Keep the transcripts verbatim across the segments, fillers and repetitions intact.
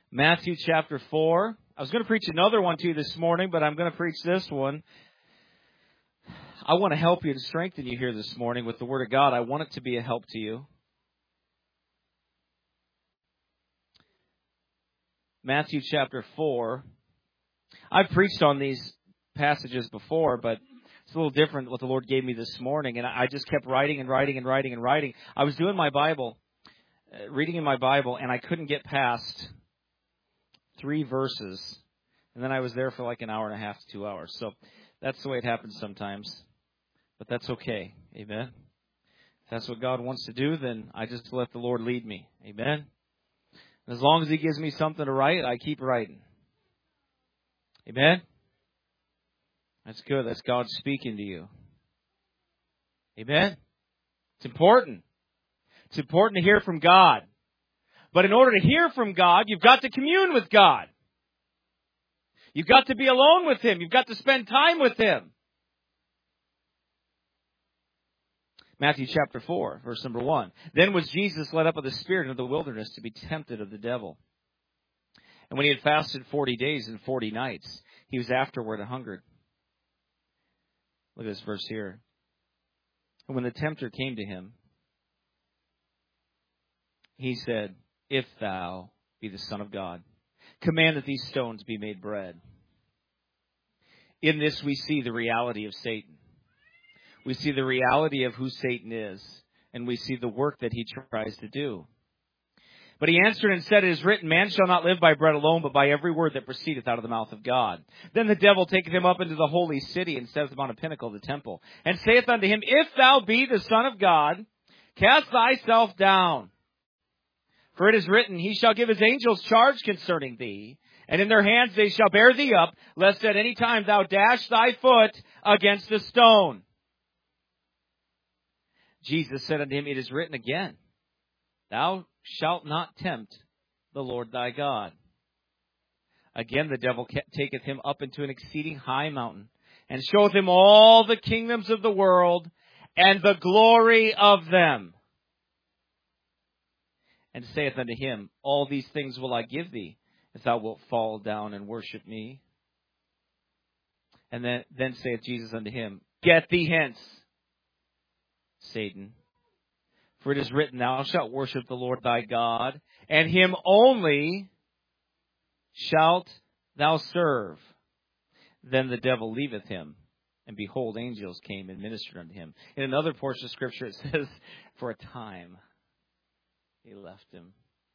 Matthew chapter four. I was going to preach another one to you this morning, but I'm going to preach this one. I want to help you to strengthen you here this morning with the Word of God. I want it to be a help to you. Matthew chapter four. I've preached on these passages before, but it's a little different what the Lord gave me this morning. And I just kept writing and writing and writing and writing. I was doing my Bible, uh, reading in my Bible, and I couldn't get past three verses. And then I was there for like an hour and a half to two hours. So that's the way it happens sometimes. But that's okay. Amen. If that's what God wants to do, then I just let the Lord lead me. Amen. And as long as He gives me something to write, I keep writing. Amen. That's good. That's God speaking to you. Amen. It's important. It's important to hear from God. But in order to hear from God, you've got to commune with God. You've got to be alone with Him. You've got to spend time with Him. Matthew chapter four, verse number one. Then was Jesus led up of the Spirit into the wilderness to be tempted of the devil. And when He had fasted forty days and forty nights, He was afterward hungered. Look at this verse here. And when the tempter came to Him, He said, If thou be the Son of God, command that these stones be made bread. In this we see the reality of Satan. We see the reality of who Satan is, and we see the work that he tries to do. But he answered and said, It is written, Man shall not live by bread alone, but by every word that proceedeth out of the mouth of God. Then the devil taketh him up into the holy city, and setteth him on a pinnacle of the temple, and saith unto him, If thou be the Son of God, cast thyself down. For it is written, He shall give His angels charge concerning thee, and in their hands they shall bear thee up, lest at any time thou dash thy foot against a stone. Jesus said unto him, It is written again, Thou shalt not tempt the Lord thy God. Again the devil taketh him up into an exceeding high mountain, and showeth him all the kingdoms of the world, and the glory of them. And saith unto him, All these things will I give thee, if thou wilt fall down and worship me. And then, then saith Jesus unto him, Get thee hence, Satan. For it is written, Thou shalt worship the Lord thy God, and Him only shalt thou serve. Then the devil leaveth him, and behold, angels came and ministered unto him. In another portion of Scripture it says, For a time He left him.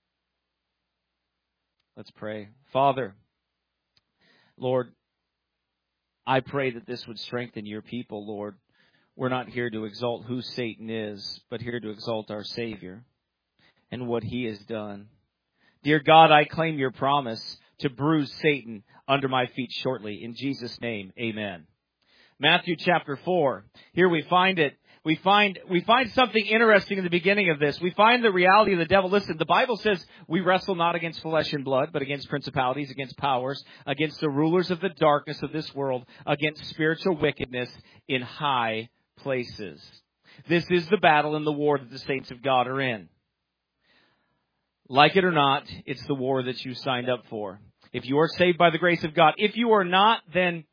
Let's pray. Father, Lord, I pray that this would strengthen your people, Lord. We're not here to exalt who Satan is, but here to exalt our Savior and what He has done. Dear God, I claim your promise to bruise Satan under my feet shortly. In Jesus' name, amen. Matthew chapter four. Here we find it. We find we find something interesting in the beginning of this. We find the reality of the devil. Listen, the Bible says we wrestle not against flesh and blood, but against principalities, against powers, against the rulers of the darkness of this world, against spiritual wickedness in high places. This is the battle and the war that the saints of God are in. Like it or not, it's the war that you signed up for. If you are saved by the grace of God, if you are not, then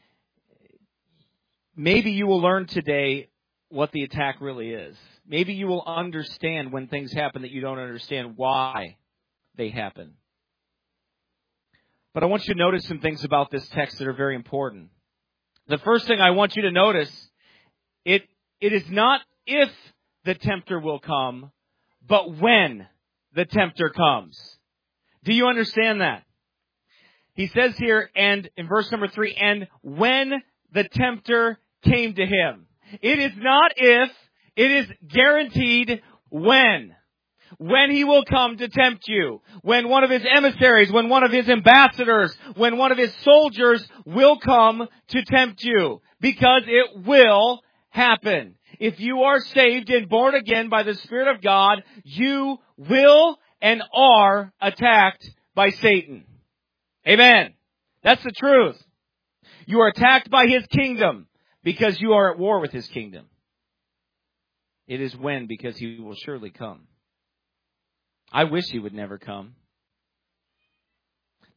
maybe you will learn today what the attack really is. Maybe you will understand when things happen that you don't understand why they happen. But I want you to notice some things about this text that are very important. The first thing I want you to notice, it it is not if the tempter will come, but when the tempter comes. Do you understand that? He says here, and in verse number three, and when the tempter came to him. It is not if, it is guaranteed when. When he will come to tempt you. When one of his emissaries, when one of his ambassadors, when one of his soldiers will come to tempt you. Because it will happen. If you are saved and born again by the Spirit of God, you will and are attacked by Satan. Amen. That's the truth. You are attacked by his kingdom. Because you are at war with his kingdom. It is when, because he will surely come. I wish he would never come.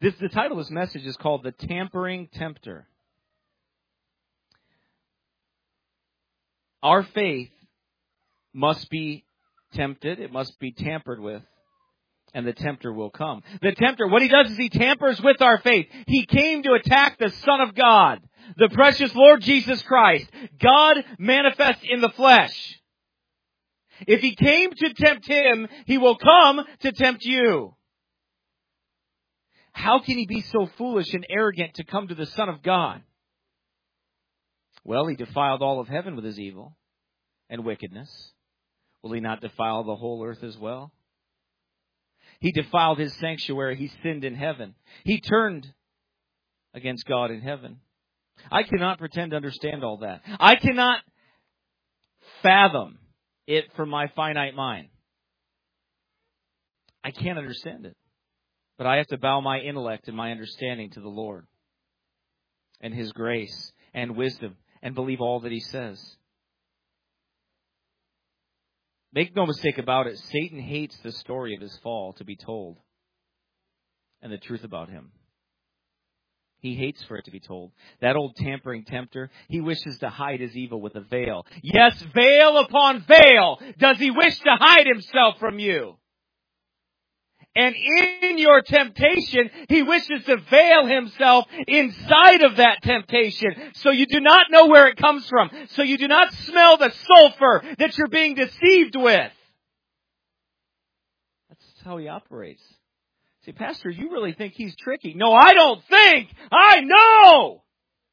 This, the title of this message is called The Tampering Tempter. Our faith must be tempted. It must be tampered with. And the tempter will come. The tempter, what he does is he tampers with our faith. He came to attack the Son of God, the precious Lord Jesus Christ, God manifest in the flesh. If he came to tempt him, he will come to tempt you. How can he be so foolish and arrogant to come to the Son of God? Well, he defiled all of heaven with his evil and wickedness. Will he not defile the whole earth as well? He defiled his sanctuary. He sinned in heaven. He turned against God in heaven. I cannot pretend to understand all that. I cannot fathom it from my finite mind. I can't understand it. But I have to bow my intellect and my understanding to the Lord and His grace and wisdom and believe all that He says. Make no mistake about it, Satan hates the story of his fall to be told and the truth about him. He hates for it to be told. That old tampering tempter, he wishes to hide his evil with a veil. Yes, veil upon veil does he wish to hide himself from you. And in your temptation, he wishes to veil himself inside of that temptation. So you do not know where it comes from. So you do not smell the sulfur that you're being deceived with. That's how he operates. See, Pastor, you really think he's tricky? No, I don't think. I know.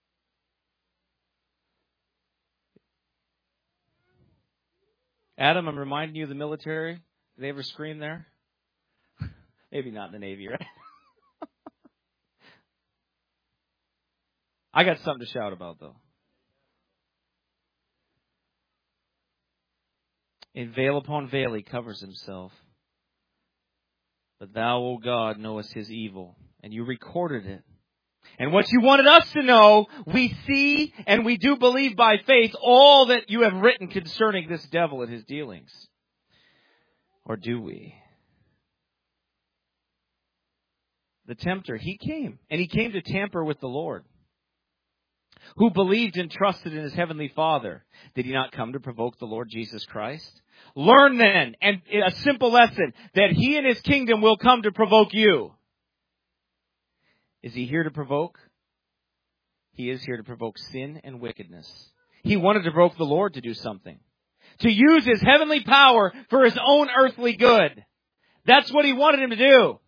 Adam, I'm reminding you of the military. Did they ever scream there? Maybe not in the Navy, right? I got something to shout about, though. In veil upon veil he covers himself. But thou, O God, knowest his evil. And you recorded it. And what you wanted us to know, we see and we do believe by faith all that you have written concerning this devil and his dealings. Or do we? The tempter, he came, and he came to tamper with the Lord, who believed and trusted in his heavenly Father. Did he not come to provoke the Lord Jesus Christ? Learn then, and a simple lesson, that he and his kingdom will come to provoke you. Is he here to provoke? He is here to provoke sin and wickedness. He wanted to provoke the Lord to do something, to use his heavenly power for his own earthly good. That's what he wanted him to do.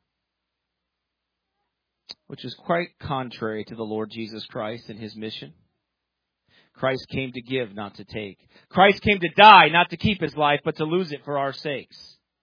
Which is quite contrary to the Lord Jesus Christ and his mission. Christ came to give, not to take. Christ came to die, not to keep his life, but to lose it for our sakes.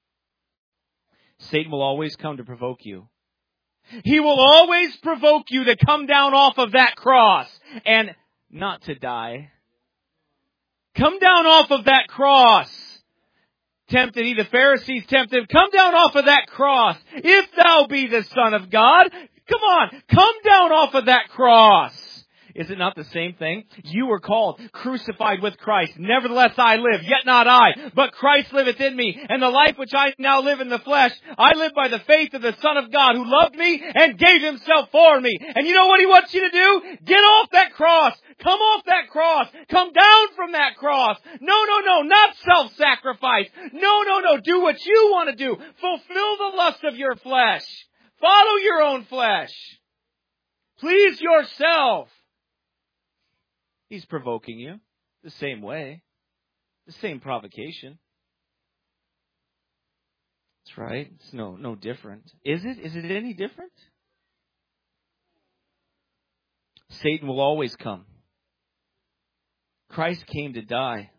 Satan will always come to provoke you. He will always provoke you to come down off of that cross and not to die. Come down off of that cross. Tempted he, the Pharisees tempted him. Come down off of that cross. If thou be the Son of God, come on, come down off of that cross. Is it not the same thing? You were called, crucified with Christ. Nevertheless I live, yet not I, but Christ liveth in me. And the life which I now live in the flesh, I live by the faith of the Son of God, who loved me and gave himself for me. And you know what he wants you to do? Get off that cross. Come off that cross. Come down from that cross. No, no, no, not self-sacrifice. No, no, no, do what you want to do. Fulfill the lust of your flesh. Follow your own flesh. Please yourself. He's provoking you the same way. The same provocation. That's right. It's no, no different. Is it? Is it any different? Satan will always come. Christ came to die.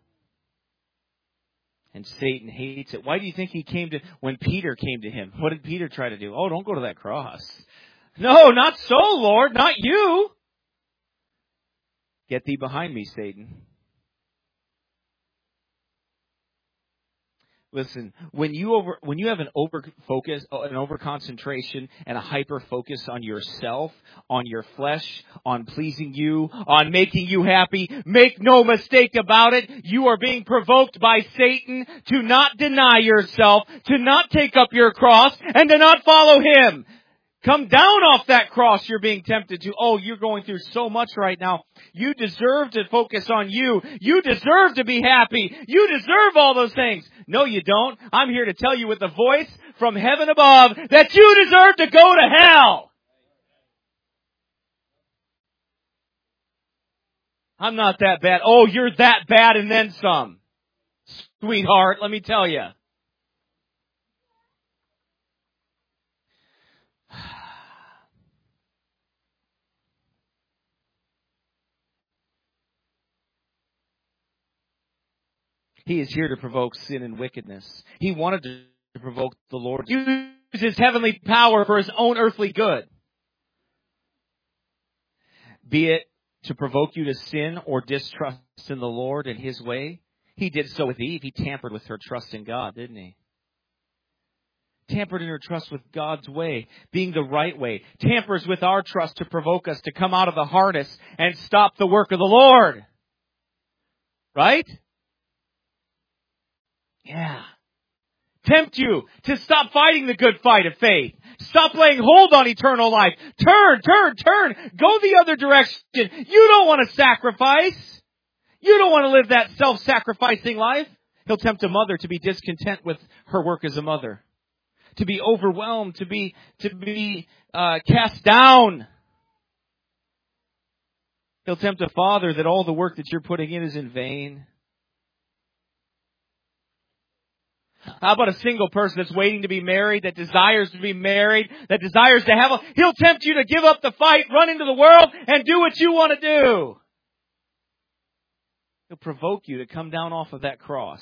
And Satan hates it. Why do you think he came to, when Peter came to him, what did Peter try to do? Oh, don't go to that cross. No, not so, Lord, not you. Get thee behind me, Satan. Listen, when you over when you have an over focus, an over concentration, and a hyper focus on yourself, on your flesh, on pleasing you, on making you happy, make no mistake about it, you are being provoked by Satan to not deny yourself, to not take up your cross, and to not follow him. Come down off that cross you're being tempted to. Oh, you're going through so much right now. You deserve to focus on you. You deserve to be happy. You deserve all those things. No, you don't. I'm here to tell you with a voice from heaven above that you deserve to go to hell. I'm not that bad. Oh, you're that bad and then some. Sweetheart, let me tell you. He is here to provoke sin and wickedness. He wanted to provoke the Lord. Use His heavenly power for His own earthly good. Be it to provoke you to sin or distrust in the Lord and His way. He did so with Eve. He tampered with her trust in God, didn't he? Tampered in her trust with God's way, being the right way. Tampers with our trust to provoke us to come out of the harness and stop the work of the Lord. Right? Yeah. Tempt you to stop fighting the good fight of faith. Stop laying hold on eternal life. Turn, turn, turn. Go the other direction. You don't want to sacrifice. You don't want to live that self-sacrificing life. He'll tempt a mother to be discontent with her work as a mother. To be overwhelmed. To be, to be uh, cast down. He'll tempt a father that all the work that you're putting in is in vain. How about a single person that's waiting to be married, that desires to be married, that desires to have a... He'll tempt you to give up the fight, run into the world, and do what you want to do. He'll provoke you to come down off of that cross.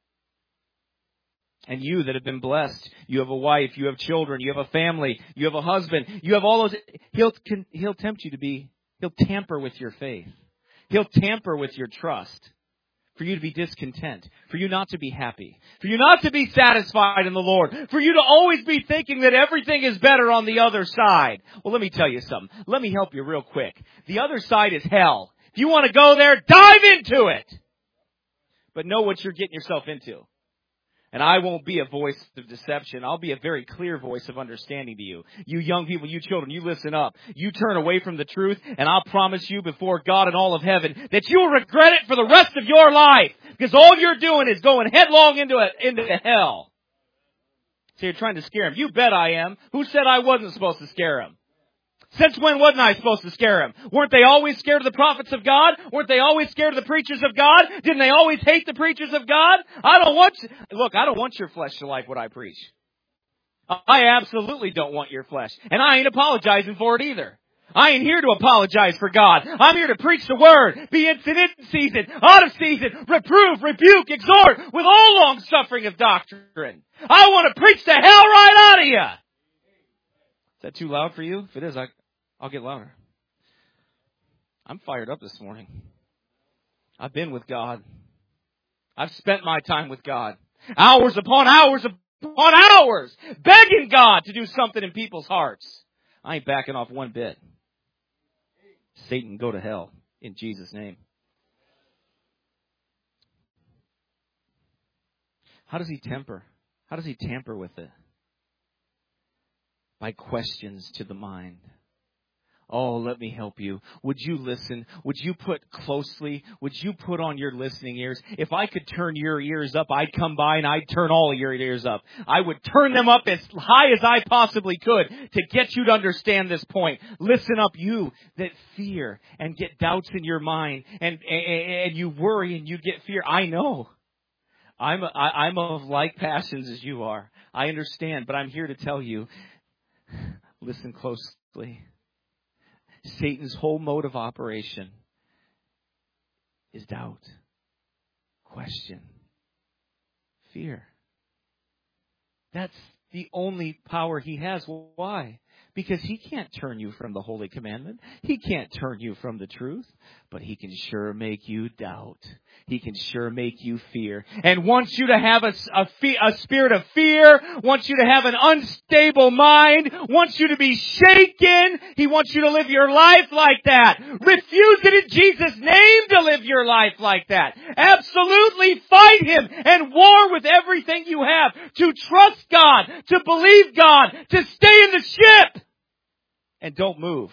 And you that have been blessed, you have a wife, you have children, you have a family, you have a husband, you have all those... He'll, he'll tempt you to be... He'll tamper with your faith. He'll tamper with your trust. For you to be discontent. For you not to be happy. For you not to be satisfied in the Lord. For you to always be thinking that everything is better on the other side. Well, let me tell you something. Let me help you real quick. The other side is hell. If you want to go there, dive into it. But know what you're getting yourself into. And I won't be a voice of deception. I'll be a very clear voice of understanding to you. You young people, you children, you listen up. You turn away from the truth, and I'll promise you before God and all of heaven that you will regret it for the rest of your life. Because all you're doing is going headlong into it, into hell. So you're trying to scare him. You bet I am. Who said I wasn't supposed to scare him? Since when wasn't I supposed to scare him? Weren't they always scared of the prophets of God? Weren't they always scared of the preachers of God? Didn't they always hate the preachers of God? I don't want, look, I don't want your flesh to like what I preach. I absolutely don't want your flesh. And I ain't apologizing for it either. I ain't here to apologize for God. I'm here to preach the word. Be instant in season, out of season, reprove, rebuke, exhort with all long suffering of doctrine. I want to preach the hell right out of you. Is that too loud for you? If it is, I, I'll get louder. I'm fired up this morning. I've been with God. I've spent my time with God. Hours upon hours upon hours. Begging God to do something in people's hearts. I ain't backing off one bit. Satan, go to hell. In Jesus' name. How does he temper? How does he tamper with it? By questions to the mind. Oh, let me help you. Would you listen? Would you put closely? Would you put on your listening ears? If I could turn your ears up, I'd come by and I'd turn all of your ears up. I would turn them up as high as I possibly could to get you to understand this point. Listen up, you that fear and get doubts in your mind and, and, and you worry and you get fear. I know. I'm, I, I'm of like passions as you are. I understand, but I'm here to tell you, listen closely. Satan's whole mode of operation is doubt, question, fear. That's the only power he has. Why? Because he can't turn you from the holy commandment. He can't turn you from the truth. But he can sure make you doubt. He can sure make you fear. And wants you to have a, a, a spirit of fear. Wants you to have an unstable mind. Wants you to be shaken. He wants you to live your life like that. Refuse it in Jesus' name to live your life like that. Absolutely fight him and war with everything you have. To trust God. To believe God. To stay in the ship. and don't move.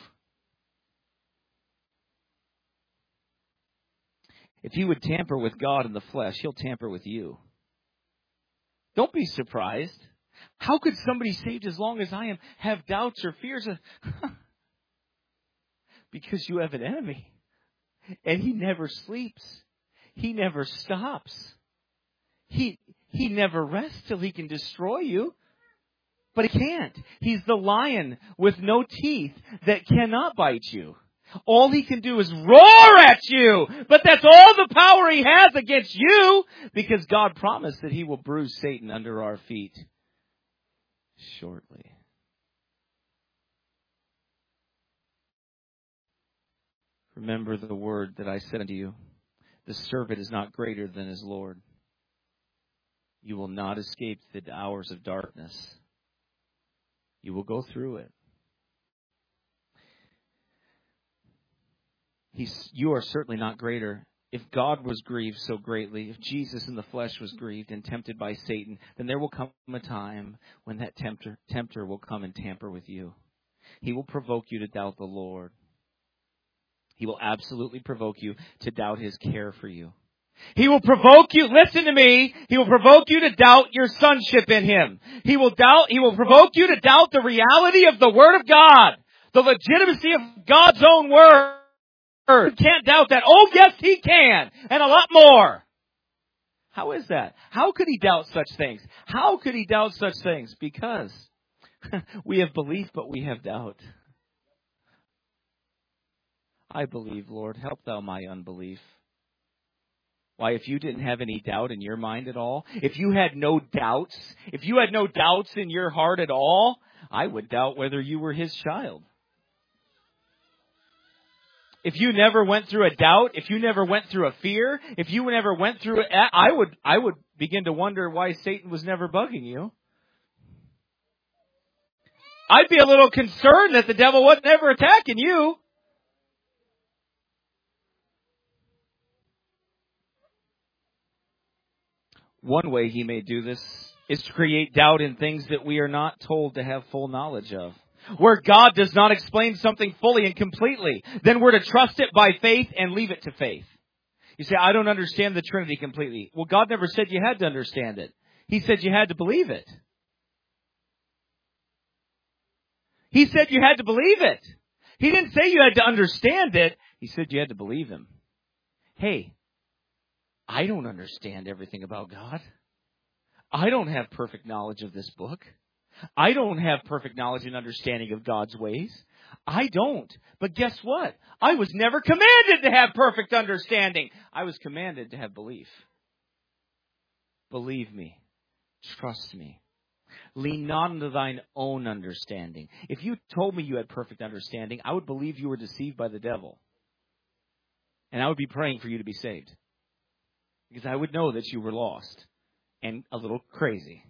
If you would tamper with God in the flesh, He'll tamper with you. Don't be surprised. How could somebody saved as long as I am have doubts or fears? Because you have an enemy. And he never sleeps. He never stops. He, he never rests till he can destroy you. But he can't. He's the lion with no teeth that cannot bite you. All he can do is roar at you. But that's all the power he has against you, because God promised that He will bruise Satan under our feet shortly. Remember the word that I said unto you. The servant is not greater than his Lord. You will not escape the hours of darkness. You will go through it. He's, you are certainly not greater. If God was grieved so greatly, if Jesus in the flesh was grieved and tempted by Satan, then there will come a time when that tempter, tempter will come and tamper with you. He will provoke you to doubt the Lord. He will absolutely provoke you to doubt His care for you. He will provoke you, listen to me, He will provoke you to doubt your sonship in Him. He will doubt, He will provoke you to doubt the reality of the Word of God, the legitimacy of God's own Word. You can't doubt that. Oh, yes, He can, and a lot more. How is that? How could He doubt such things? How could He doubt such things? Because we have belief, but we have doubt. I believe, Lord, help Thou my unbelief. Why, if you didn't have any doubt in your mind at all, if you had no doubts, if you had no doubts in your heart at all, I would doubt whether you were His child. If you never went through a doubt, if you never went through a fear, if you never went through it, I would, I would begin to wonder why Satan was never bugging you. I'd be a little concerned that the devil wasn't ever attacking you. One way he may do this is to create doubt in things that we are not told to have full knowledge of. Where God does not explain something fully and completely, then we're to trust it by faith and leave it to faith. You say, I don't understand the Trinity completely. Well, God never said you had to understand it. He said you had to believe it. He said you had to believe it. He didn't say you had to understand it. He said you had to believe Him. Hey, I don't understand everything about God. I don't have perfect knowledge of this book. I don't have perfect knowledge and understanding of God's ways. I don't. But guess what? I was never commanded to have perfect understanding. I was commanded to have belief. Believe me. Trust me. Lean not unto thine own understanding. If you told me you had perfect understanding, I would believe you were deceived by the devil. And I would be praying for you to be saved. Because I would know that you were lost and a little crazy.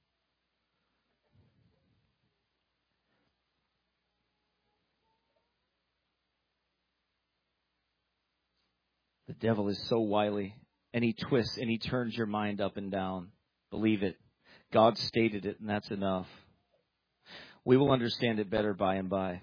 The devil is so wily, and he twists and he turns your mind up and down. Believe it. God stated it, and that's enough. We will understand it better by and by.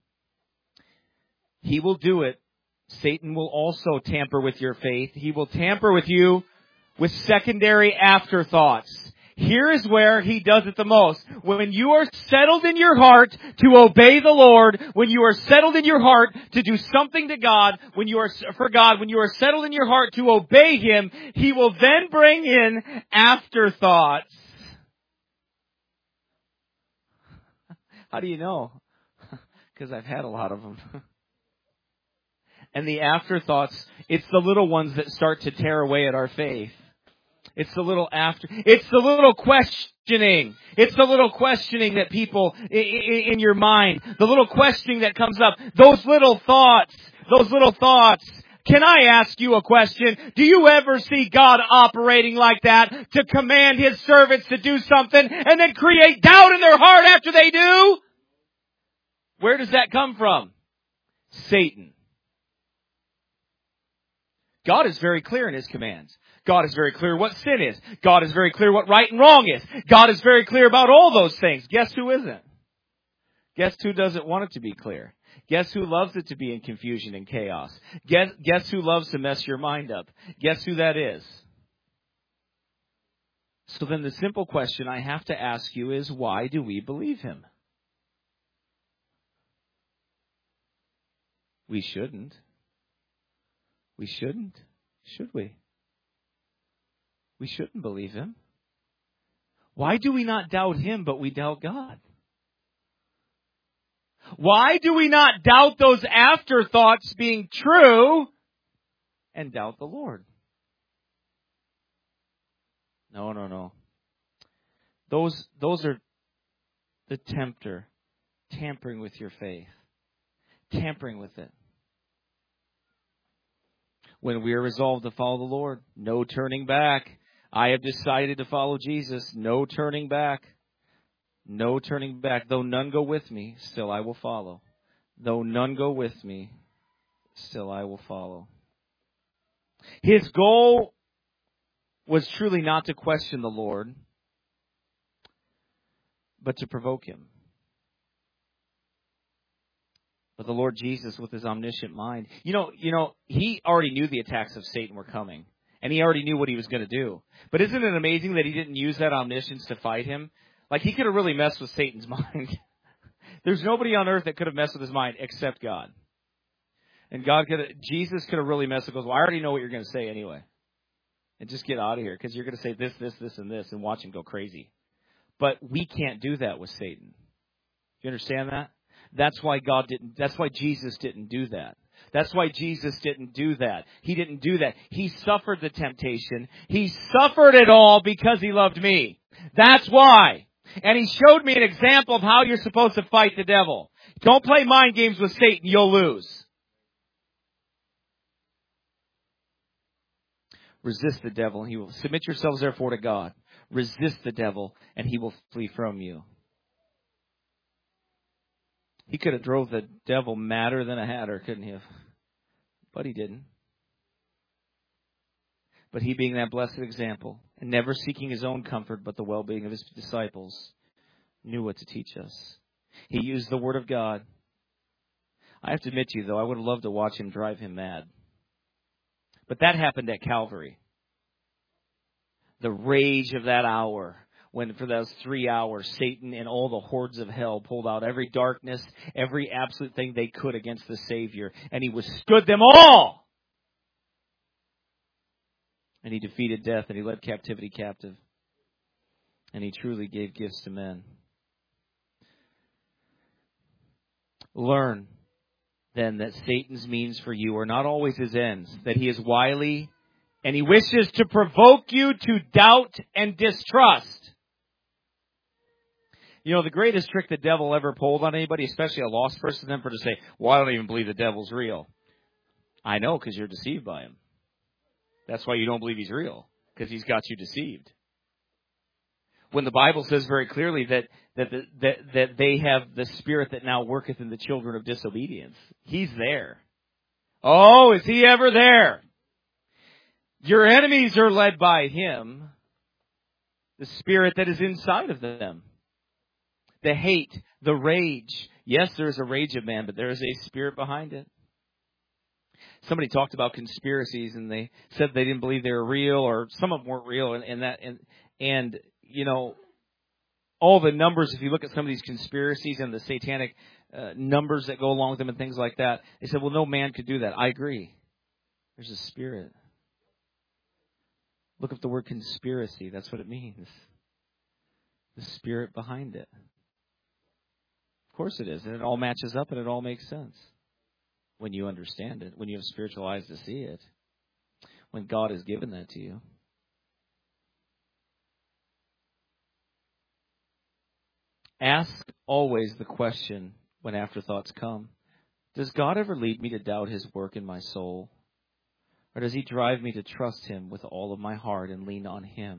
He will do it. Satan will also tamper with your faith. He will tamper with you with secondary afterthoughts. Here is where he does it the most. When you are settled in your heart to obey the Lord, when you are settled in your heart to do something to God, when you are for God, when you are settled in your heart to obey Him, He will then bring in afterthoughts. How do you know? Because I've had a lot of them. And the afterthoughts, it's the little ones that start to tear away at our faith. It's the little after, it's the little questioning. It's the little questioning that people, in your mind, the little questioning that comes up, those little thoughts, those little thoughts. Can I ask you a question? Do you ever see God operating like that to command His servants to do something and then create doubt in their heart after they do? Where does that come from? Satan. God is very clear in His commands. God is very clear what sin is. God is very clear what right and wrong is. God is very clear about all those things. Guess who isn't? Guess who doesn't want it to be clear? Guess who loves it to be in confusion and chaos? Guess, guess who loves to mess your mind up? Guess who that is? So then the simple question I have to ask you is, why do we believe him? We shouldn't. We shouldn't. Should we? We shouldn't believe him. Why do we not doubt him, but we doubt God? Why do we not doubt those afterthoughts being true and doubt the Lord? No, no, no. Those, those are the tempter tampering with your faith. Tampering with it. When we are resolved to follow the Lord, no turning back. I have decided to follow Jesus. No turning back. No turning back. Though none go with me, still I will follow. Though none go with me, still I will follow. His goal was truly not to question the Lord, but to provoke him. But the Lord Jesus, with his omniscient mind, you know, you know, he already knew the attacks of Satan were coming, and he already knew what he was going to do. But isn't it amazing that he didn't use that omniscience to fight him? Like, he could have really messed with Satan's mind. There's nobody on earth that could have messed with his mind except God. And God could have, Jesus could have really messed with him. Goes, well, I already know what you're going to say anyway. And just get out of here, because you're going to say this, this, this, and this, and watch him go crazy. But we can't do that with Satan. Do you understand that? That's why God didn't, that's why Jesus didn't do that. That's why Jesus didn't do that. He didn't do that. He suffered the temptation. He suffered it all because he loved me. That's why. And he showed me an example of how you're supposed to fight the devil. Don't play mind games with Satan. You'll lose. Resist the devil and he will. Submit yourselves therefore to God. Resist the devil and he will flee from you. He could have drove the devil madder than a hatter, couldn't he have? But he didn't. But he, being that blessed example, and never seeking his own comfort but the well-being of his disciples, knew what to teach us. He used the Word of God. I have to admit to you, though, I would have loved to watch him drive him mad. But that happened at Calvary. The rage of that hour. When for those three hours, Satan and all the hordes of hell pulled out every darkness, every absolute thing they could against the Savior. And he withstood them all. And he defeated death and he led captivity captive. And he truly gave gifts to men. Learn, then, that Satan's means for you are not always his ends. That he is wily and he wishes to provoke you to doubt and distrust. You know, the greatest trick the devil ever pulled on anybody, especially a lost person, then for to say, well, I don't even believe the devil's real. I know, because you're deceived by him. That's why you don't believe he's real, because he's got you deceived. When the Bible says very clearly that that, the, that that they have the spirit that now worketh in the children of disobedience. He's there. Oh, is he ever there? Your enemies are led by him, the spirit that is inside of them. The hate, the rage. Yes, there is a rage of man, but there is a spirit behind it. Somebody talked about conspiracies, and they said they didn't believe they were real, or some of them weren't real, and, and that, and and you know, all the numbers. If you look at some of these conspiracies and the satanic uh, numbers that go along with them and things like that, they said, "Well, no man could do that." I agree. There's a spirit. Look up the word conspiracy. That's what it means. The spirit behind it. Of course it is. And it all matches up and it all makes sense. When you understand it. When you have spiritual eyes to see it. When God has given that to you. Ask always the question when afterthoughts come. Does God ever lead me to doubt his work in my soul? Or does he drive me to trust him with all of my heart and lean on him?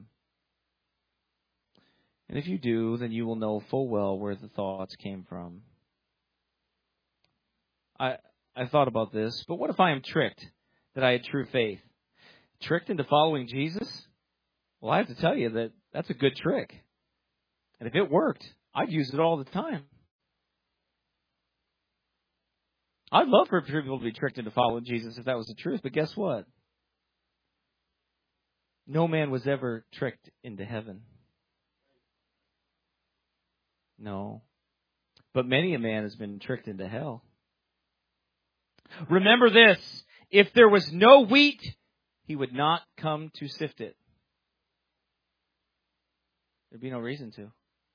And if you do, then you will know full well where the thoughts came from. I I thought about this, but what if I am tricked that I had true faith? Tricked into following Jesus? Well, I have to tell you that that's a good trick. And if it worked, I'd use it all the time. I'd love for people to be tricked into following Jesus if that was the truth, but guess what? No man was ever tricked into heaven. No. But many a man has been tricked into hell. Remember this, if there was no wheat, he would not come to sift it. There'd be no reason to.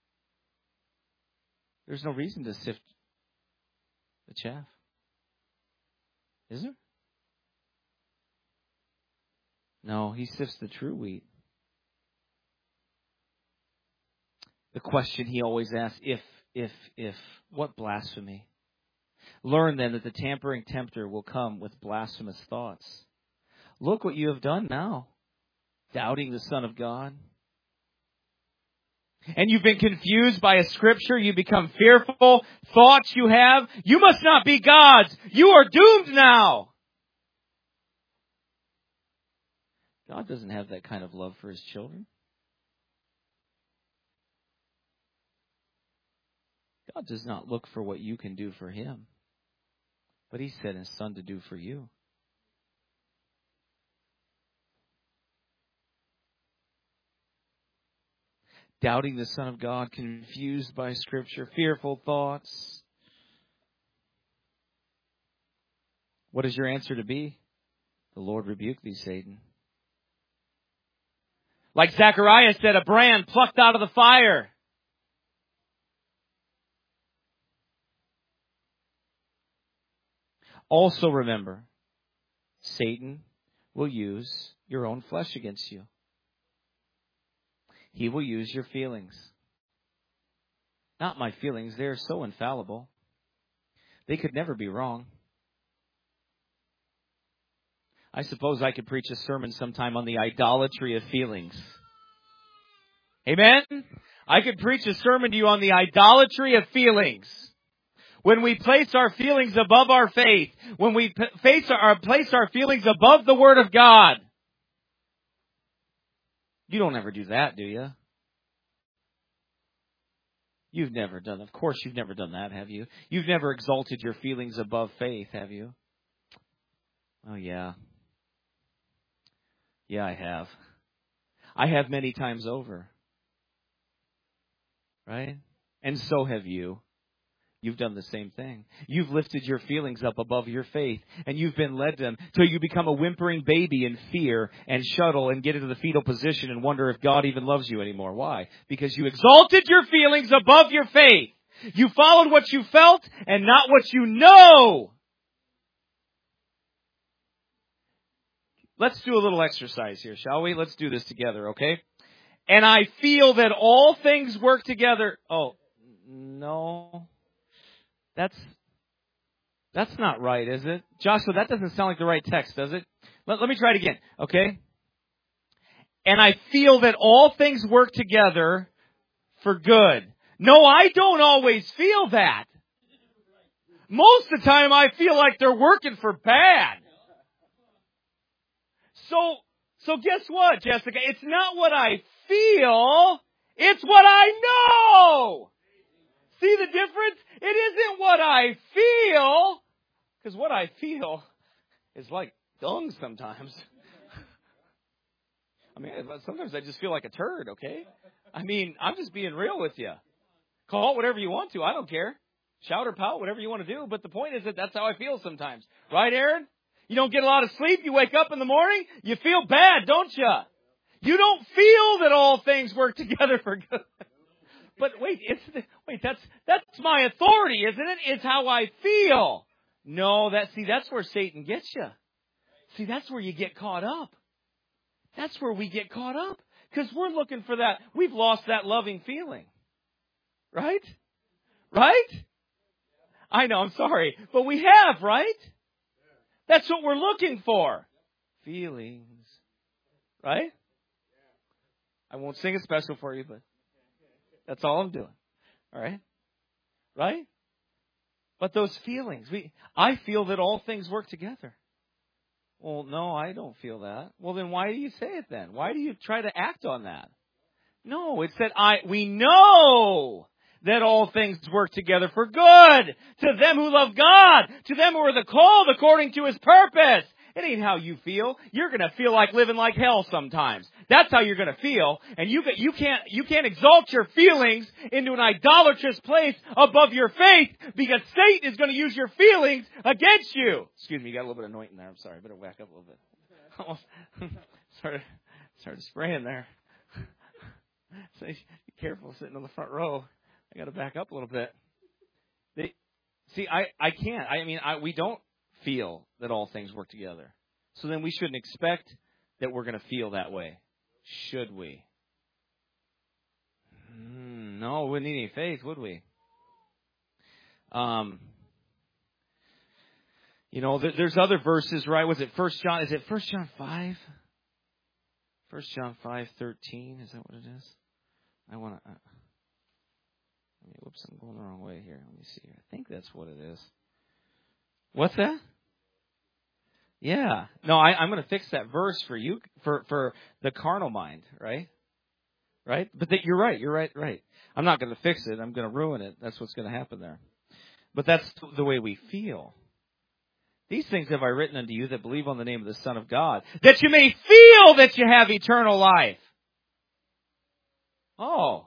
There's no reason to sift the chaff. Is there? No, he sifts the true wheat. The question he always asks, if, if, if, what blasphemy? Learn then that the tampering tempter will come with blasphemous thoughts. Look what you have done now, doubting the Son of God. And you've been confused by a scripture. You become fearful. Thoughts you have. You must not be God's. You are doomed now. God doesn't have that kind of love for His children. God does not look for what you can do for Him, but He sent His Son to do for you. Doubting the Son of God, confused by Scripture, fearful thoughts. What is your answer to be? The Lord rebuke thee, Satan. Like Zechariah said, a brand plucked out of the fire. Also remember, Satan will use your own flesh against you. He will use your feelings. Not my feelings. They are so infallible. They could never be wrong. I suppose I could preach a sermon sometime on the idolatry of feelings. Amen? I could preach a sermon to you on the idolatry of feelings. When we place our feelings above our faith, when we face our, place our feelings above the Word of God. You don't ever do that, do you? You've never done, of course you've never done that, have you? You've never exalted your feelings above faith, have you? Oh, yeah. Yeah, I have. I have many times over. Right? And so have you. You've done the same thing. You've lifted your feelings up above your faith, and you've been led them till you become a whimpering baby in fear and shuttle and get into the fetal position and wonder if God even loves you anymore. Why? Because you exalted your feelings above your faith. You followed what you felt and not what you know. Let's do a little exercise here, shall we? Let's do this together, okay? And I feel that all things work together. Oh, no. That's that's not right, is it? Joshua, that doesn't sound like the right text, does it? Let, let me try it again, okay? And I feel that all things work together for good. No, I don't always feel that. Most of the time I feel like they're working for bad. So, so guess what, Jessica? It's not what I feel, it's what I know. See the difference? It isn't what I feel, because what I feel is like dung sometimes. I mean, sometimes I just feel like a turd, okay? I mean, I'm just being real with you. Call it whatever you want to. I don't care. Shout or pout, whatever you want to do. But the point is that that's how I feel sometimes. Right, Aaron? You don't get a lot of sleep. You wake up in the morning. You feel bad, don't you? You don't feel that all things work together for good. But wait, it's wait, that's that's my authority, isn't it? It's how I feel. No, that see, that's where Satan gets you. See, that's where you get caught up. That's where we get caught up. Because we're looking for that. We've lost that loving feeling. Right? Right? I know, I'm sorry. But we have, right? That's what we're looking for. Feelings. Right? I won't sing it special for you, but that's all I'm doing. All right? Right? But those feelings, we I feel that all things work together. Well, no, I don't feel that. Well, then why do you say it then? Why do you try to act on that? No, it's that I we know that all things work together for good to them who love God, to them who are the called according to His purpose. It ain't how you feel. You're going to feel like living like hell sometimes. That's how you're going to feel. And you you can't you can't exalt your feelings into an idolatrous place above your faith, because Satan is going to use your feelings against you. Excuse me, you got a little bit of anointing there. I'm sorry. I better whack up a little bit. Almost started started spraying there. So be careful sitting on the front row. I got to back up a little bit. They, see, I I can't. I mean, I we don't feel that all things work together. So then we shouldn't expect that we're going to feel that way. Should we? Mm, no, we wouldn't need any faith, would we? Um, you know, there, there's other verses, right? Was it First John? Is it First John five? First John five thirteen. Is that what it is? I want to. Uh, whoops, I'm going the wrong way here. Let me see here. I think that's what it is. What's that? Yeah. No, I, I'm going to fix that verse for you, for, for the carnal mind, right? Right? But that you're right. You're right. Right. I'm not going to fix it. I'm going to ruin it. That's what's going to happen there. But that's the way we feel. These things have I written unto you that believe on the name of the Son of God, that you may feel that you have eternal life. Oh.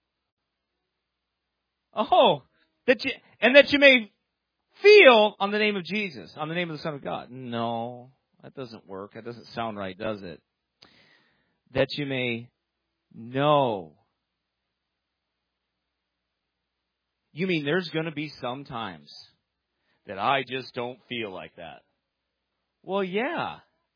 Oh. That you, and that you may feel on the name of Jesus, on the name of the Son of God. No, that doesn't work. That doesn't sound right, does it? That you may know. You mean there's going to be some times that I just don't feel like that? Well, yeah.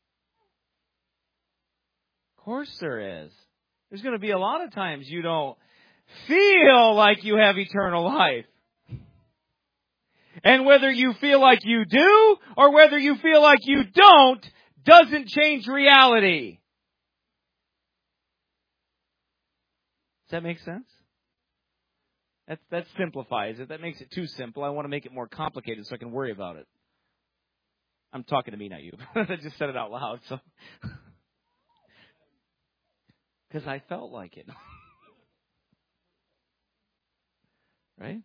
Of course there is. There's going to be a lot of times you don't feel like you have eternal life. And whether you feel like you do or whether you feel like you don't doesn't change reality. Does that make sense? That, that simplifies it. That makes it too simple. I want to make it more complicated so I can worry about it. I'm talking to me, not you. I just said it out loud. So, because I felt like it. Right?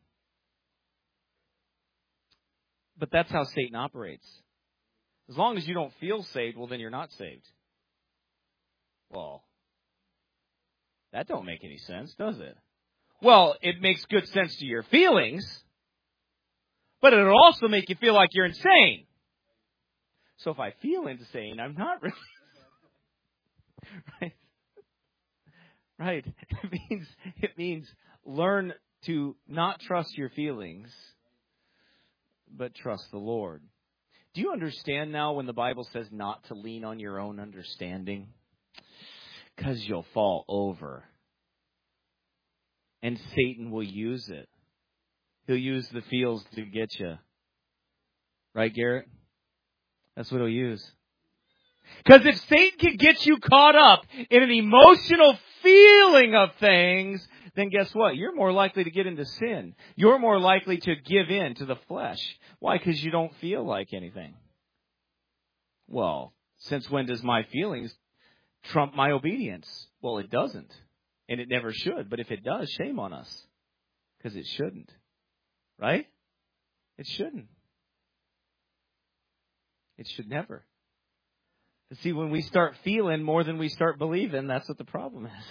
But that's how Satan operates. As long as you don't feel saved, well, then you're not saved. Well, that don't make any sense, does it? Well, it makes good sense to your feelings, but it'll also make you feel like you're insane. So if I feel insane, I'm not really. Right? Right. It means, it means learn to not trust your feelings, but trust the Lord. Do you understand now when the Bible says not to lean on your own understanding? Because you'll fall over. And Satan will use it. He'll use the feels to get you. Right, Garrett? That's what he'll use. Because if Satan can get you caught up in an emotional feeling of things, then guess what? You're more likely to get into sin. You're more likely to give in to the flesh. Why? Because you don't feel like anything. Well, since when does my feelings trump my obedience? Well, it doesn't. And it never should. But if it does, shame on us. Because it shouldn't. Right? It shouldn't. It should never. But see, when we start feeling more than we start believing, that's what the problem is.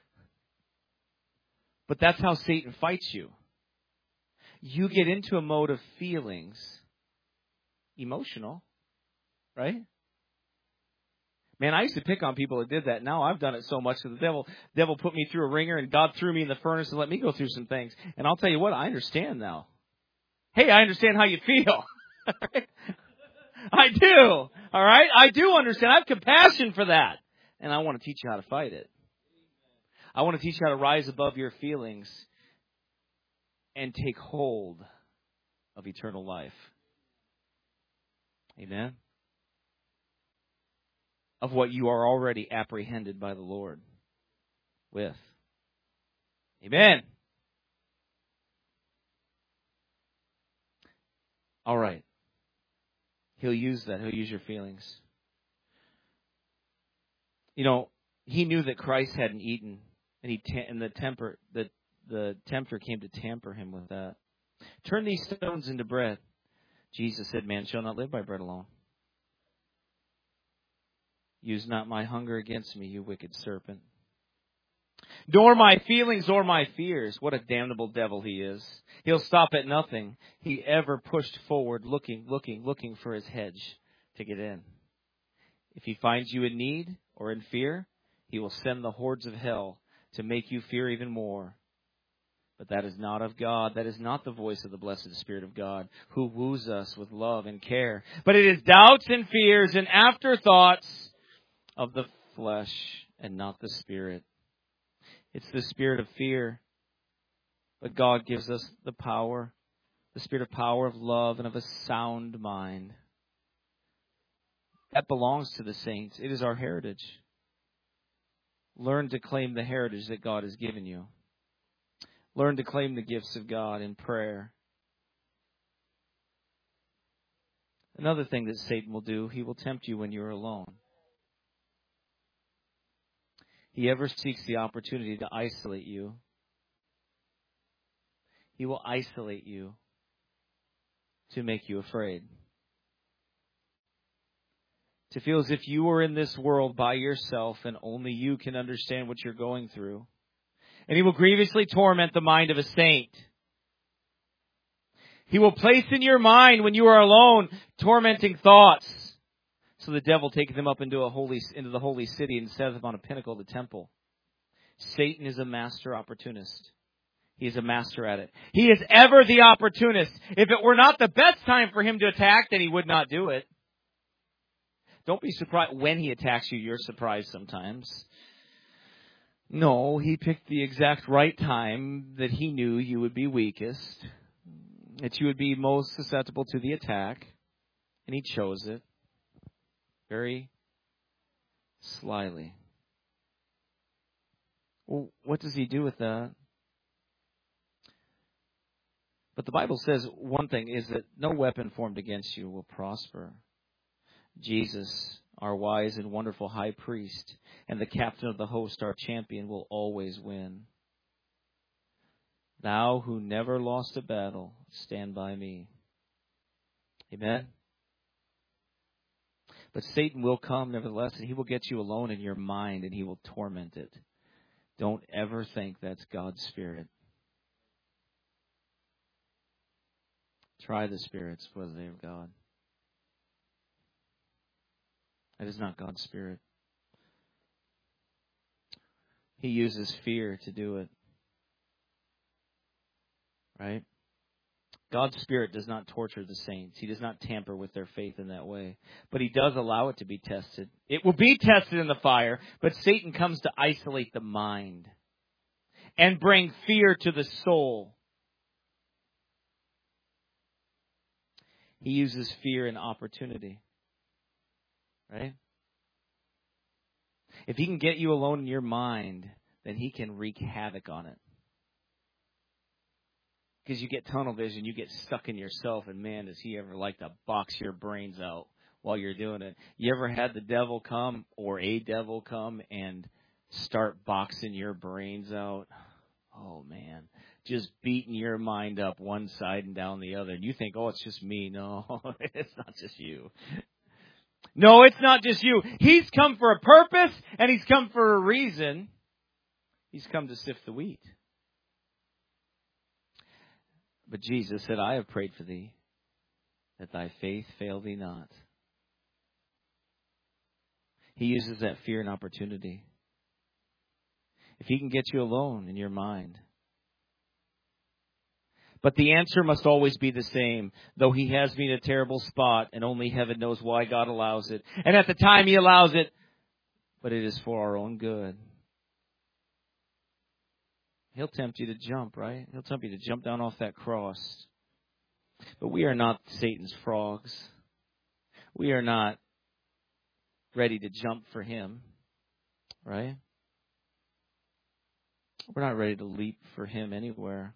But that's how Satan fights you. You get into a mode of feelings, emotional, right? Man, I used to pick on people that did that. Now I've done it so much that the devil, devil put me through a ringer and God threw me in the furnace and let me go through some things. And I'll tell you what, I understand now. Hey, I understand how you feel. I do. All right? I do understand. I have compassion for that. And I want to teach you how to fight it. I want to teach you how to rise above your feelings and take hold of eternal life. Amen? Of what you are already apprehended by the Lord with. Amen. All right. He'll use that. He'll use your feelings. You know, he knew that Christ hadn't eaten, and he te- and the temper the the tempter came to tamper him with that. Turn these stones into bread. Jesus said, man shall not live by bread alone. Use not my hunger against me, you wicked serpent. Nor my feelings or my fears. What a damnable devil he is. He'll stop at nothing. He ever pushed forward, looking, looking, looking for his hedge to get in. If he finds you in need or in fear, he will send the hordes of hell to make you fear even more. But that is not of God. That is not the voice of the blessed Spirit of God, who woos us with love and care. But it is doubts and fears and afterthoughts of the flesh and not the Spirit. It's the spirit of fear. But God gives us the power, the spirit of power, of love, and of a sound mind. That belongs to the saints. It is our heritage. Learn to claim the heritage that God has given you. Learn to claim the gifts of God in prayer. Another thing that Satan will do, he will tempt you when you're alone. He ever seeks the opportunity to isolate you. He will isolate you to make you afraid. To feel as if you are in this world by yourself and only you can understand what you're going through. And he will grievously torment the mind of a saint. He will place in your mind when you are alone tormenting thoughts. So the devil taketh them up into a holy into the holy city and setteth them on a pinnacle of the temple. Satan is a master opportunist. He is a master at it. He is ever the opportunist. If it were not the best time for him to attack, then he would not do it. Don't be surprised when he attacks you. You're surprised sometimes. No, he picked the exact right time that he knew you would be weakest, that you would be most susceptible to the attack, and he chose it. Very slyly. Well, what does he do with that? But the Bible says one thing is that no weapon formed against you will prosper. Jesus, our wise and wonderful high priest, and the captain of the host, our champion, will always win. Thou who never lost a battle, stand by me. Amen? But Satan will come, nevertheless, and he will get you alone in your mind, and he will torment it. Don't ever think that's God's Spirit. Try the spirits, whether they are God. That is not God's Spirit. He uses fear to do it. Right? God's Spirit does not torture the saints. He does not tamper with their faith in that way. But He does allow it to be tested. It will be tested in the fire, but Satan comes to isolate the mind and bring fear to the soul. He uses fear and opportunity. Right? If he can get you alone in your mind, then he can wreak havoc on it. Because you get tunnel vision, you get stuck in yourself, and man, does he ever like to box your brains out while you're doing it. You ever had the devil come, or a devil come, and start boxing your brains out? Oh, man. Just beating your mind up one side and down the other. And you think, oh, it's just me. No, it's not just you. No, it's not just you. He's come for a purpose, and he's come for a reason. He's come to sift the wheat. But Jesus said, I have prayed for thee, that thy faith fail thee not. He uses that fear and opportunity. If he can get you alone in your mind. But the answer must always be the same. Though he has me in a terrible spot, and only heaven knows why God allows it. And at the time he allows it, but it is for our own good. He'll tempt you to jump, right? He'll tempt you to jump down off that cross. But we are not Satan's frogs. We are not ready to jump for him, right? We're not ready to leap for him anywhere.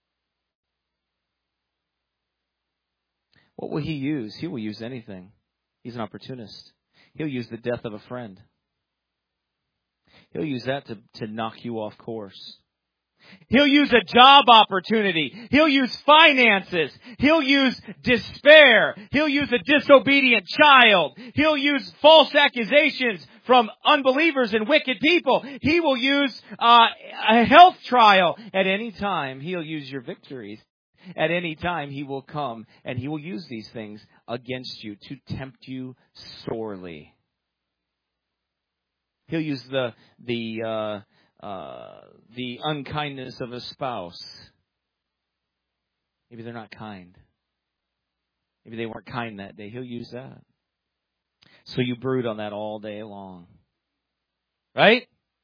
What will he use? He will use anything. He's an opportunist. He'll use the death of a friend. He'll use that to, to knock you off course. He'll use a job opportunity. He'll use finances. He'll use despair. He'll use a disobedient child. He'll use false accusations from unbelievers and wicked people. He will use uh, a health trial. At any time, He'll use your victories. At any time, He will come and He will use these things against you to tempt you sorely. He'll use the the uh, uh, the unkindness of a spouse. Maybe they're not kind. Maybe they weren't kind that day. He'll use that. So you brood on that all day long. Right?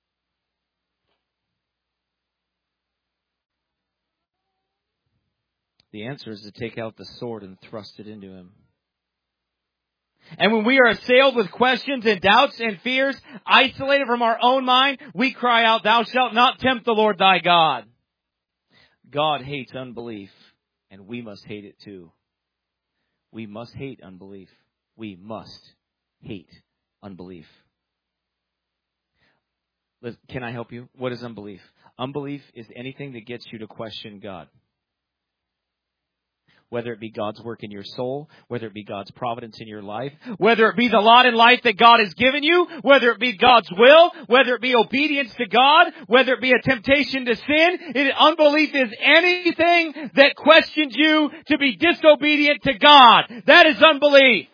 The answer is to take out the sword and thrust it into him. And when we are assailed with questions and doubts and fears, isolated from our own mind, we cry out, "Thou shalt not tempt the Lord thy God." God hates unbelief, and we must hate it too. We must hate unbelief. We must hate unbelief. Can I help you? What is unbelief? Unbelief is anything that gets you to question God. Whether it be God's work in your soul, whether it be God's providence in your life, whether it be the lot in life that God has given you, whether it be God's will, whether it be obedience to God, whether it be a temptation to sin, it, unbelief is anything that questions you to be disobedient to God. That is unbelief.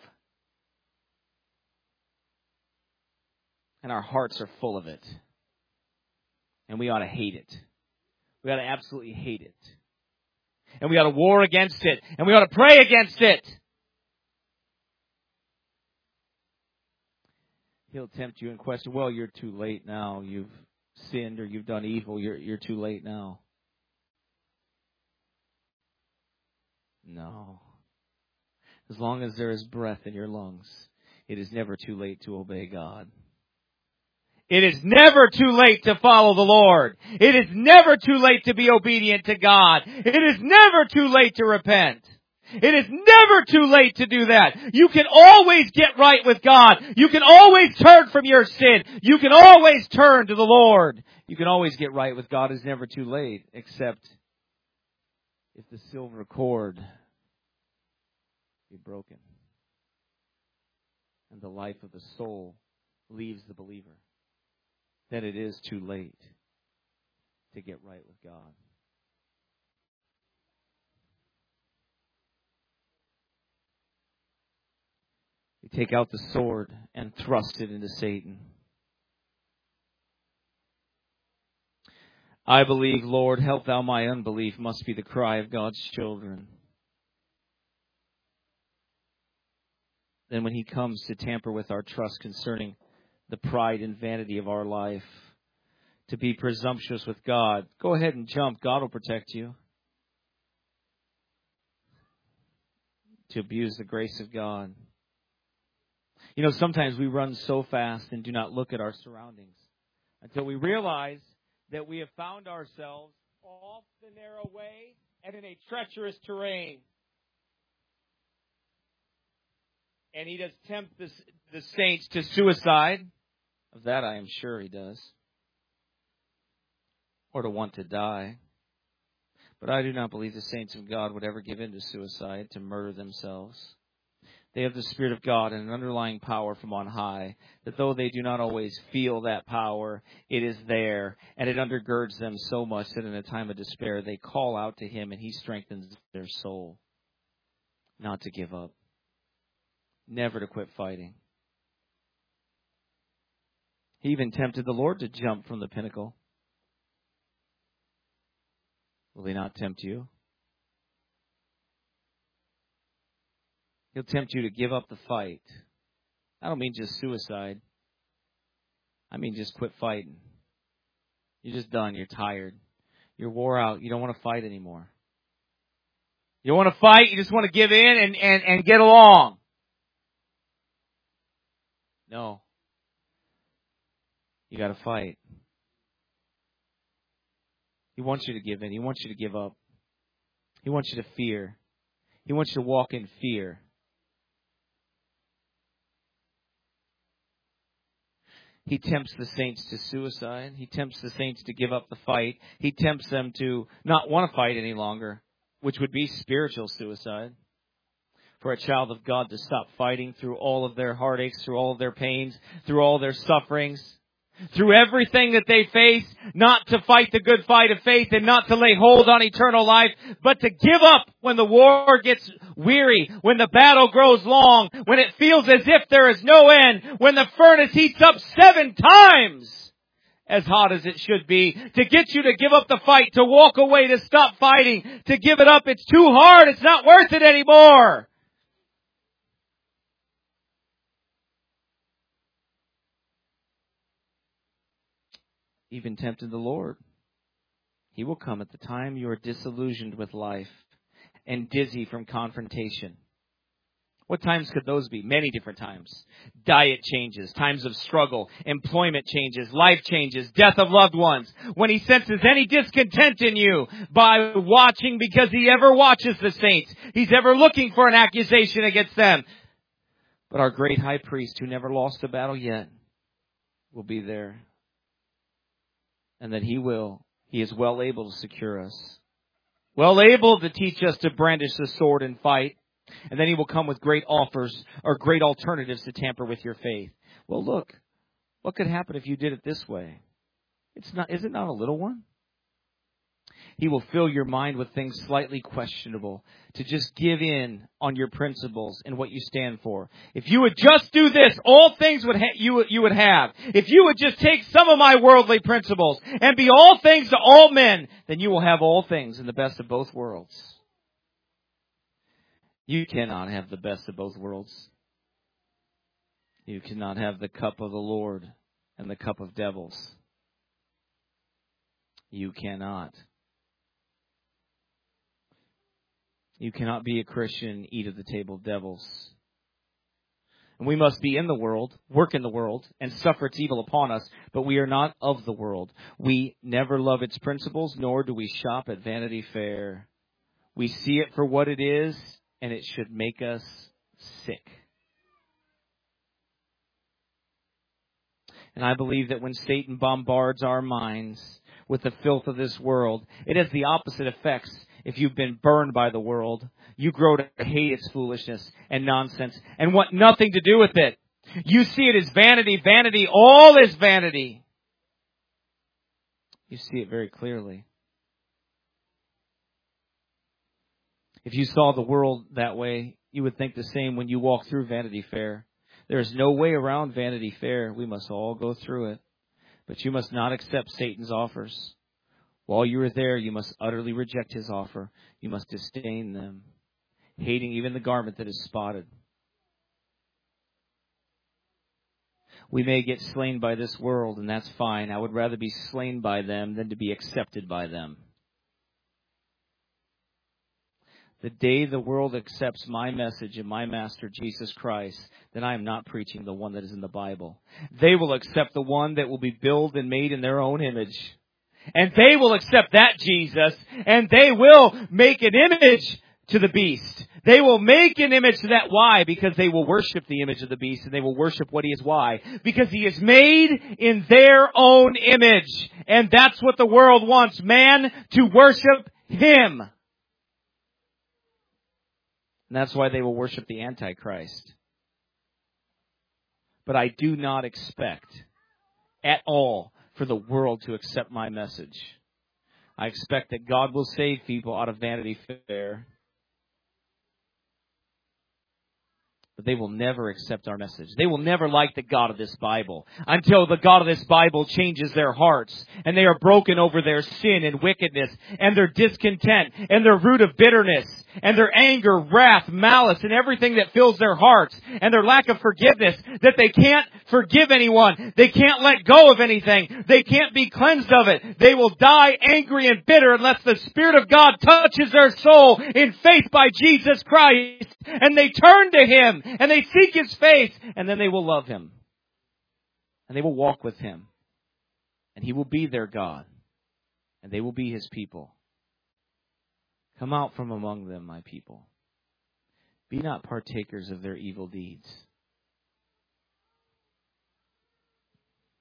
And our hearts are full of it. And we ought to hate it. We ought to absolutely hate it. And we ought to war against it. And we ought to pray against it. He'll tempt you and question, well, you're too late now. You've sinned or you've done evil. You're, you're too late now. No. As long as there is breath in your lungs, it is never too late to obey God. It is never too late to follow the Lord. It is never too late to be obedient to God. It is never too late to repent. It is never too late to do that. You can always get right with God. You can always turn from your sin. You can always turn to the Lord. You can always get right with God. It's never too late, except if the silver cord be broken and the life of the soul leaves the believer. That it is too late to get right with God. We take out the sword and thrust it into Satan. I believe, Lord, help thou my unbelief, must be the cry of God's children. Then when he comes to tamper with our trust concerning the pride and vanity of our life, to be presumptuous with God, go ahead and jump. God will protect you. To abuse the grace of God. You know, sometimes we run so fast and do not look at our surroundings until we realize that we have found ourselves off the narrow way and in a treacherous terrain. And he does tempt the, the saints to suicide. Of that I am sure he does. Or to want to die. But I do not believe the saints of God would ever give in to suicide, to murder themselves. They have the Spirit of God and an underlying power from on high, that though they do not always feel that power, it is there, and it undergirds them so much that in a time of despair they call out to him and he strengthens their soul. Not to give up. Never to quit fighting. He even tempted the Lord to jump from the pinnacle. Will he not tempt you? He'll tempt you to give up the fight. I don't mean just suicide. I mean just quit fighting. You're just done. You're tired. You're wore out. You don't want to fight anymore. You don't want to fight. You just want to give in and, and, and get along. No. You got to fight. He wants you to give in. He wants you to give up. He wants you to fear. He wants you to walk in fear. He tempts the saints to suicide. He tempts the saints to give up the fight. He tempts them to not want to fight any longer, which would be spiritual suicide. For a child of God to stop fighting through all of their heartaches, through all of their pains, through all their sufferings, through everything that they face, not to fight the good fight of faith and not to lay hold on eternal life, but to give up when the war gets weary, when the battle grows long, when it feels as if there is no end, when the furnace heats up seven times as hot as it should be, to get you to give up the fight, to walk away, to stop fighting, to give it up. It's too hard. It's not worth it anymore. Even tempted the Lord. He will come at the time you are disillusioned with life and dizzy from confrontation. What times could those be? Many different times. Diet changes, times of struggle, employment changes, life changes, death of loved ones. When He senses any discontent in you by watching, because He ever watches the saints. He's ever looking for an accusation against them. But our great high priest, who never lost a battle yet, will be there. And that He will. He is well able to secure us. Well able to teach us to brandish the sword and fight. And then He will come with great offers or great alternatives to tamper with your faith. Well, look. What could happen if you did it this way? It's not, is it not a little one? He will fill your mind with things slightly questionable to just give in on your principles and what you stand for. If you would just do this, all things would ha- you, you would have. If you would just take some of my worldly principles and be all things to all men, then you will have all things in the best of both worlds. You cannot have the best of both worlds. You cannot have the cup of the Lord and the cup of devils. You cannot. You cannot be a Christian and eat at the table of devils. And we must be in the world, work in the world, and suffer its evil upon us, but we are not of the world. We never love its principles, nor do we shop at Vanity Fair. We see it for what it is, and it should make us sick. And I believe that when Satan bombards our minds with the filth of this world, it has the opposite effects. If you've been burned by the world, you grow to hate its foolishness and nonsense and want nothing to do with it. You see it as vanity, vanity, all is vanity. You see it very clearly. If you saw the world that way, you would think the same when you walk through Vanity Fair. There is no way around Vanity Fair. We must all go through it. But you must not accept Satan's offers. While you are there, you must utterly reject his offer. You must disdain them, hating even the garment that is spotted. We may get slain by this world, and that's fine. I would rather be slain by them than to be accepted by them. The day the world accepts my message and my Master Jesus Christ, then I am not preaching the one that is in the Bible. They will accept the one that will be built and made in their own image. And they will accept that Jesus, and they will make an image to the beast. They will make an image to that. Why? Because they will worship the image of the beast, and they will worship what he is. Why? Because he is made in their own image. And that's what the world wants, man to worship him. And that's why they will worship the Antichrist. But I do not expect at all for the world to accept my message. I expect that God will save people out of Vanity Fair. But they will never accept our message. They will never like the God of this Bible until the God of this Bible changes their hearts and they are broken over their sin and wickedness and their discontent and their root of bitterness and their anger, wrath, malice, and everything that fills their hearts and their lack of forgiveness, that they can't forgive anyone. They can't let go of anything. They can't be cleansed of it. They will die angry and bitter unless the Spirit of God touches their soul in faith by Jesus Christ. And they turn to him and they seek his face, and then they will love him. And they will walk with him. And he will be their God. And they will be his people. Come out from among them, my people. Be not partakers of their evil deeds.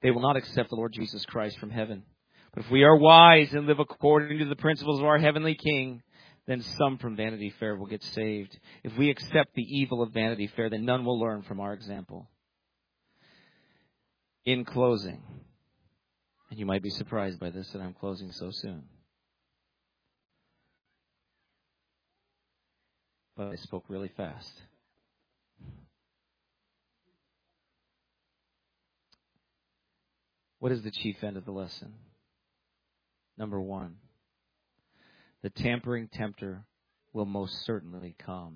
They will not accept the Lord Jesus Christ from heaven. But if we are wise and live according to the principles of our heavenly King, then some from Vanity Fair will get saved. If we accept the evil of Vanity Fair, then none will learn from our example. In closing, and you might be surprised by this that I'm closing so soon, but I spoke really fast. What is the chief end of the lesson? Number one, the tampering tempter will most certainly come.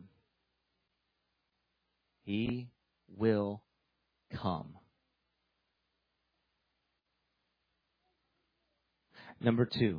He will come. Number two,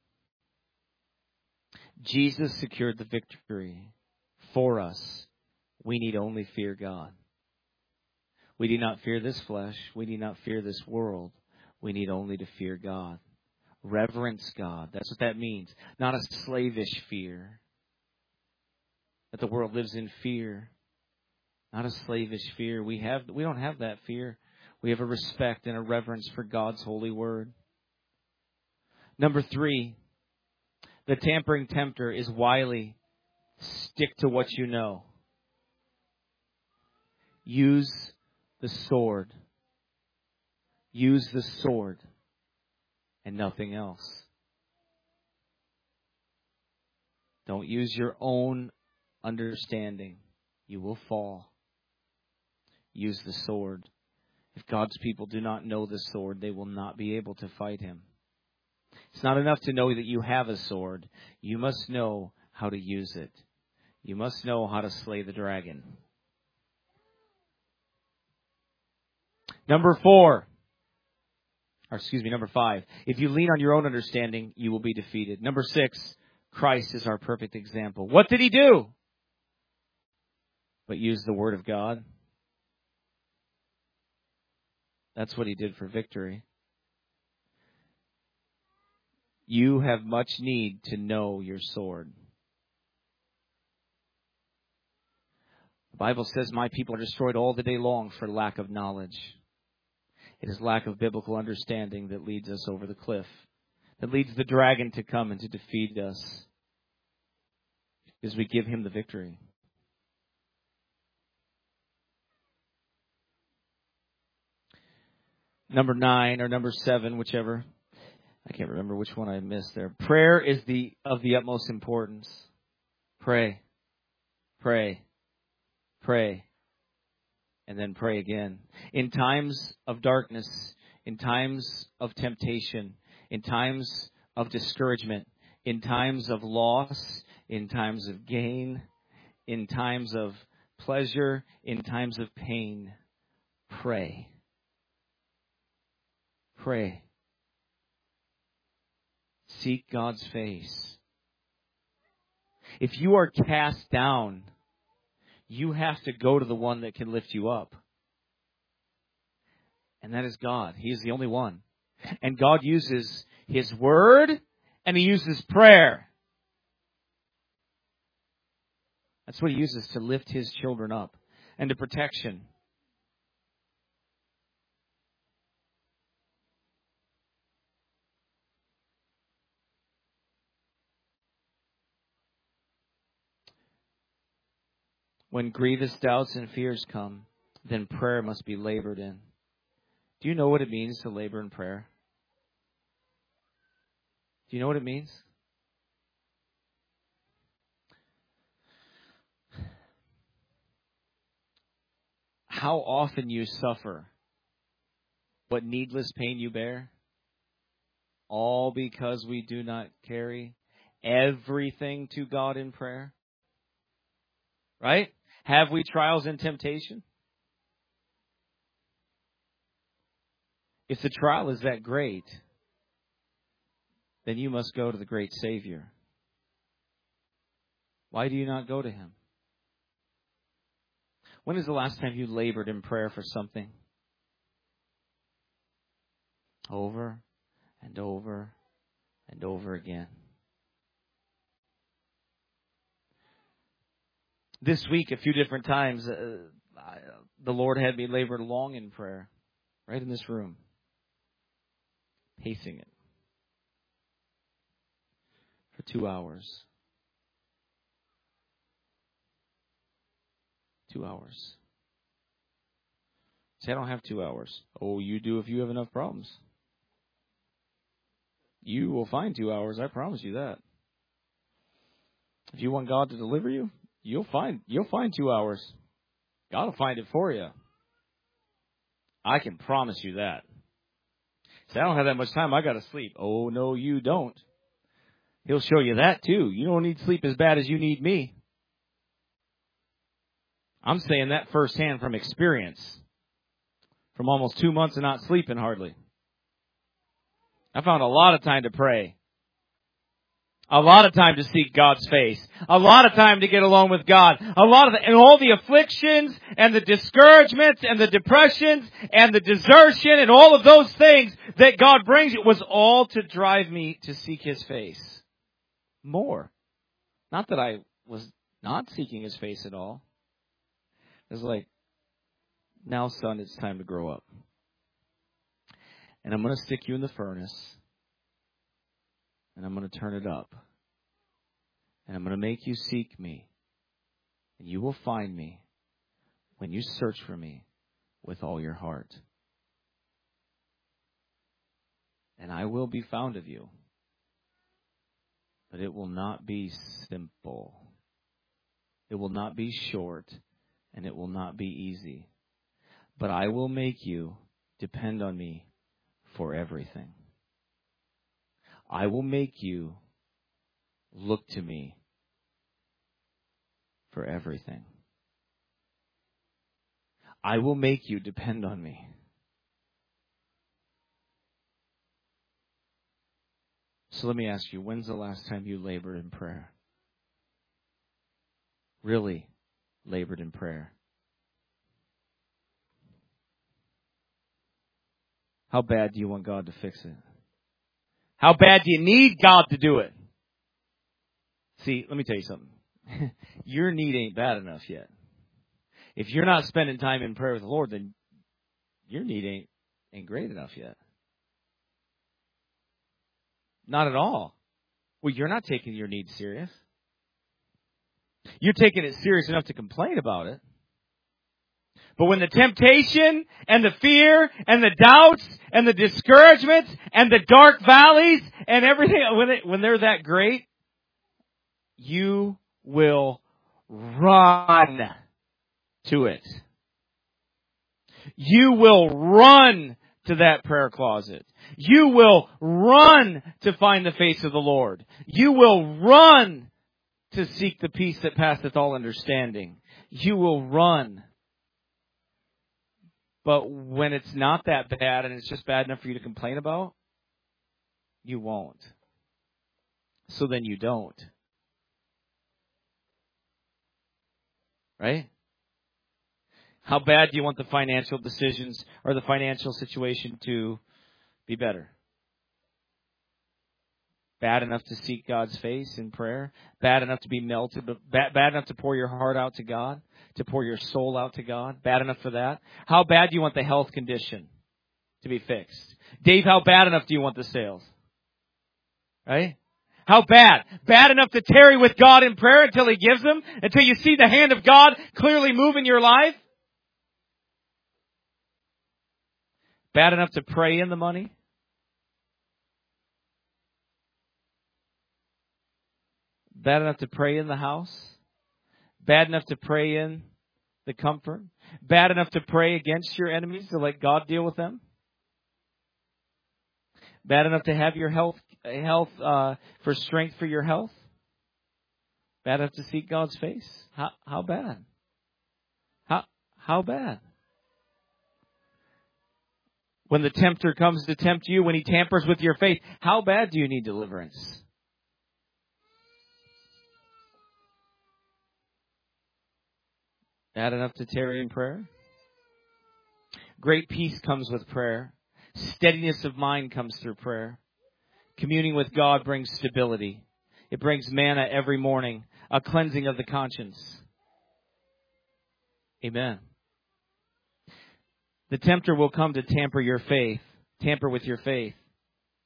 Jesus secured the victory for us. We need only fear God. We need not fear this flesh. We need not fear this world. We need only to fear God. Reverence God. That's what that means. Not a slavish fear. That the world lives in fear. Not a slavish fear. We have we don't have that fear. We have a respect and a reverence for God's holy word. Number three, the tampering tempter is wily. Stick to what you know. Use the sword. Use the sword and nothing else. Don't use your own understanding. You will fall. Use the sword. If God's people do not know the sword, they will not be able to fight him. It's not enough to know that you have a sword. You must know how to use it. You must know how to slay the dragon. Number four. Or excuse me, number five. If you lean on your own understanding, you will be defeated. Number six. Christ is our perfect example. What did he do? But use the word of God. That's what he did for victory. You have much need to know your sword. The Bible says, my people are destroyed all the day long for lack of knowledge. It is lack of biblical understanding that leads us over the cliff, that leads the dragon to come and to defeat us, because we give him the victory. Number nine or number seven, whichever. I can't remember which one I missed there. Prayer is the of the utmost importance. Pray, pray, pray, and then pray again. In times of darkness, in times of temptation, in times of discouragement, in times of loss, in times of gain, in times of pleasure, in times of pain, pray. Pray. Seek God's face. If you are cast down, you have to go to the one that can lift you up. And that is God. He is the only one. And God uses His Word and He uses prayer. That's what He uses to lift His children up and to protection. When grievous doubts and fears come, then prayer must be labored in. Do you know what it means to labor in prayer? Do you know what it means? How often you suffer, what needless pain you bear, all because we do not carry everything to God in prayer. Right? Have we trials and temptation? If the trial is that great, then you must go to the great Savior. Why do you not go to Him? When is the last time you labored in prayer for something? Over and over and over again. This week, a few different times, uh, I, the Lord had me labor long in prayer, right in this room. pacing it for two hours. Two hours. Say, I don't have two hours. Oh, you do if you have enough problems. You will find two hours, I promise you that. If you want God to deliver you, you'll find you'll find two hours. God will find it for you. I can promise you that. Say, I don't have that much time, I got to sleep. Oh, no, you don't. He'll show you that too. You don't need sleep as bad as you need me. I'm saying that firsthand from experience. From almost two months of not sleeping hardly. I found a lot of time to pray. A lot of time to seek God's face. A lot of time to get alone with God. A lot of the, and all the afflictions and the discouragements and the depressions and the desertion and all of those things that God brings, it was all to drive me to seek His face more. Not that I was not seeking His face at all. It was like, now son, it's time to grow up. And I'm going to stick you in the furnace. And I'm going to turn it up. And I'm going to make you seek me. And you will find me when you search for me with all your heart. And I will be found of you. But it will not be simple. It will not be short. And it will not be easy. But I will make you depend on me for everything. I will make you look to me for everything. I will make you depend on me. So let me ask you, when's the last time you labored in prayer? Really labored in prayer? How bad do you want God to fix it? How bad do you need God to do it? See, let me tell you something. Your need ain't bad enough yet. If you're not spending time in prayer with the Lord, then your need ain't, ain't great enough yet. Not at all. Well, you're not taking your need serious. You're taking it serious enough to complain about it. But when the temptation and the fear and the doubts and the discouragements and the dark valleys and everything, when, it, when they're that great, you will run to it. You will run to that prayer closet. You will run to find the face of the Lord. You will run to seek the peace that passeth all understanding. You will run. But when it's not that bad and it's just bad enough for you to complain about, you won't. So then you don't. Right? How bad do you want the financial decisions or the financial situation to be better? Bad enough to seek God's face in prayer? Bad enough to be melted? Bad, bad enough to pour your heart out to God? To pour your soul out to God? Bad enough for that? How bad do you want the health condition to be fixed? Dave, how bad enough do you want the sales? Right? How bad? Bad enough to tarry with God in prayer until He gives them? Until you see the hand of God clearly move in your life? Bad enough to pray in the money? Bad enough to pray in the house? Bad enough to pray in the comfort? Bad enough to pray against your enemies to let God deal with them? Bad enough to have your health, health uh, for strength for your health? Bad enough to seek God's face? How, how bad? How, how bad? When the tempter comes to tempt you, when he tampers with your faith, how bad do you need deliverance? Bad enough to tarry in prayer? Great peace comes with prayer. Steadiness of mind comes through prayer. Communing with God brings stability. It brings manna every morning, a cleansing of the conscience. Amen. The tempter will come to tamper your faith, tamper with your faith.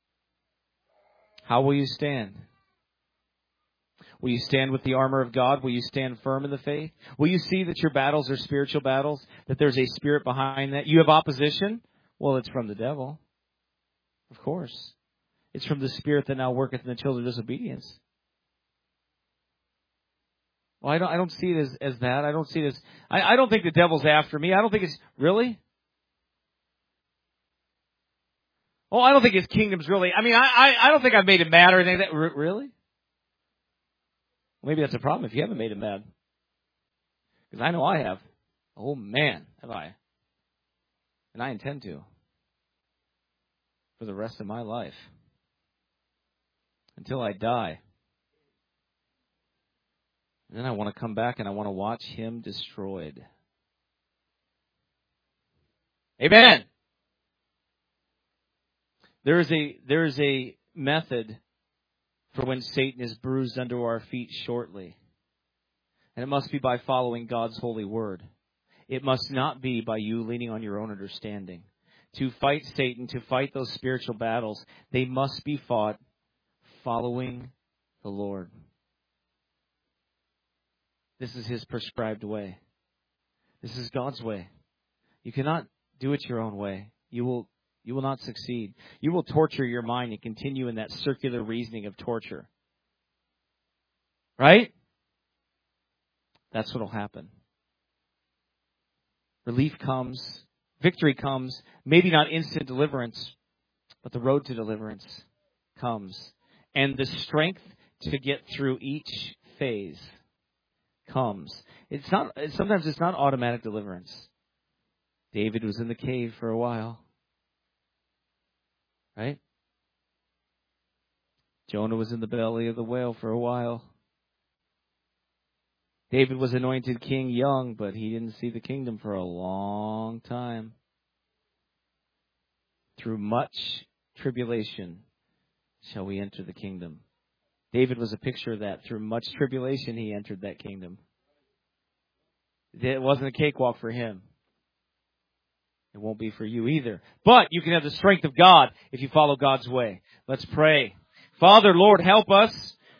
How will you stand? Will you stand with the armor of God? Will you stand firm in the faith? Will you see that your battles are spiritual battles? That there's a spirit behind that? You have opposition? Well, it's from the devil. Of course. It's from the spirit that now worketh in the children of disobedience. Well, I don't, I don't see it as, as that. I don't see it as, I, I don't think the devil's after me. I don't think it's, really? Oh, I don't think his kingdom's really, I mean, I, I, I don't think I've made him mad or anything like that. R- really? Well, maybe that's a problem if you haven't made him mad. Because I know I have. Oh, man, have I. And I intend to. For the rest of my life. Until I die. And then I want to come back and I want to watch him destroyed. Amen. There is a there is a method for when Satan is bruised under our feet shortly. And it must be by following God's holy word. It must not be by you leaning on your own understanding. To fight Satan, to fight those spiritual battles, they must be fought following the Lord. This is his prescribed way. This is God's way. You cannot do it your own way. You will you will not succeed. You will torture your mind and continue in that circular reasoning of torture. Right? That's what will happen. Relief comes. Victory comes. Maybe not instant deliverance, but the road to deliverance comes. And the strength to get through each phase comes. It's not. Sometimes it's not automatic deliverance. David was in the cave for a while, right? Jonah was in the belly of the whale for a while. David was anointed king young, but he didn't see the kingdom for a long time. Through much tribulation shall we enter the kingdom. David was a picture of that. Through much tribulation, he entered that kingdom. It wasn't a cakewalk for him. It won't be for you either. But you can have the strength of God if you follow God's way. Let's pray. Father, Lord, help us.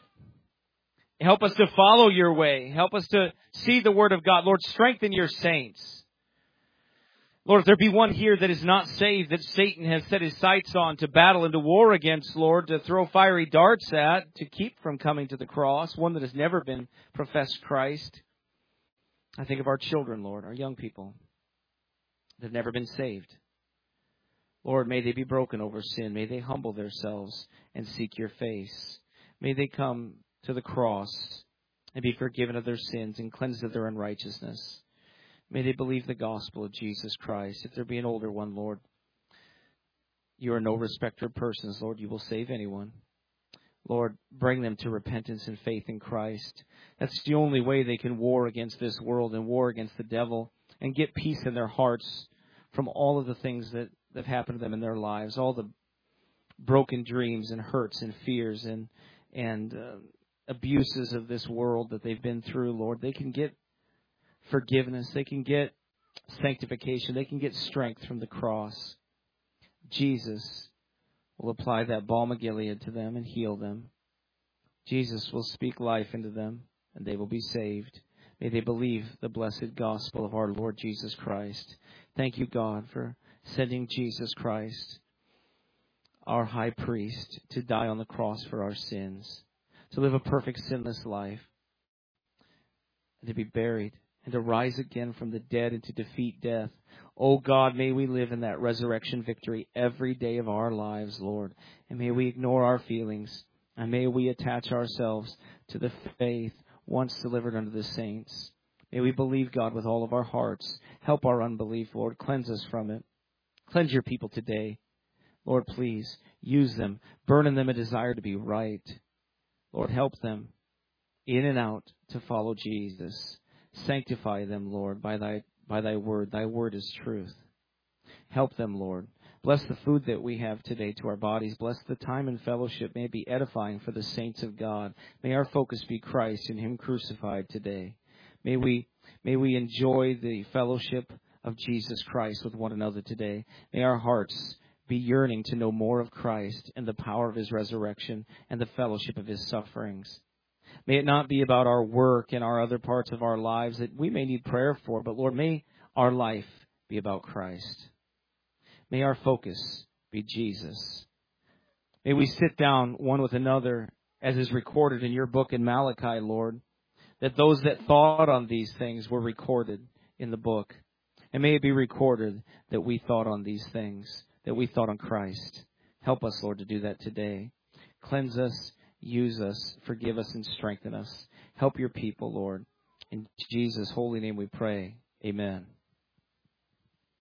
Help us to follow your way. Help us to see the word of God. Lord, strengthen your saints. Lord, if there be one here that is not saved, that Satan has set his sights on to battle and to war against, Lord, to throw fiery darts at, to keep from coming to the cross, one that has never been professed Christ. I think of our children, Lord, our young people that have never been saved. Lord, may they be broken over sin. May they humble themselves and seek your face. May they come to the cross and be forgiven of their sins and cleansed of their unrighteousness. May they believe the gospel of Jesus Christ. If there be an older one, Lord, you are no respecter of persons, Lord. You will save anyone. Lord, bring them to repentance and faith in Christ. That's the only way they can war against this world and war against the devil and get peace in their hearts from all of the things that, that have happened to them in their lives, all the broken dreams and hurts and fears and, and uh, abuses of this world that they've been through, Lord. They can get forgiveness. They can get sanctification. They can get strength from the cross. Jesus will apply that balm of Gilead to them and heal them. Jesus will speak life into them, and they will be saved. May they believe the blessed gospel of our Lord Jesus Christ. Thank you, God, for sending Jesus Christ, our high priest, to die on the cross for our sins, to live a perfect sinless life, and to be buried, and to rise again from the dead and to defeat death. Oh God, may we live in that resurrection victory every day of our lives, Lord. And may we ignore our feelings. And may we attach ourselves to the faith once delivered unto the saints. May we believe, God, with all of our hearts. Help our unbelief, Lord. Cleanse us from it. Cleanse your people today. Lord, please use them. Burn in them a desire to be right. Lord, help them in and out to follow Jesus. Sanctify them, Lord, by thy by thy word. Thy word is truth. Help them, Lord. Bless the food that we have today to our bodies. Bless the time and fellowship. May it be edifying for the saints of God. May our focus be Christ and him crucified today. May we may we enjoy the fellowship of Jesus Christ with one another today. May our hearts be yearning to know more of Christ and the power of His resurrection and the fellowship of His sufferings. May it not be about our work and our other parts of our lives that we may need prayer for, but Lord, may our life be about Christ. May our focus be Jesus. May we sit down one with another, as is recorded in your book in Malachi, Lord, that those that thought on these things were recorded in the book. And may it be recorded that we thought on these things, that we thought on Christ. Help us, Lord, to do that today. Cleanse us, use us, forgive us, and strengthen us. Help your people, Lord. In Jesus' holy name we pray. Amen.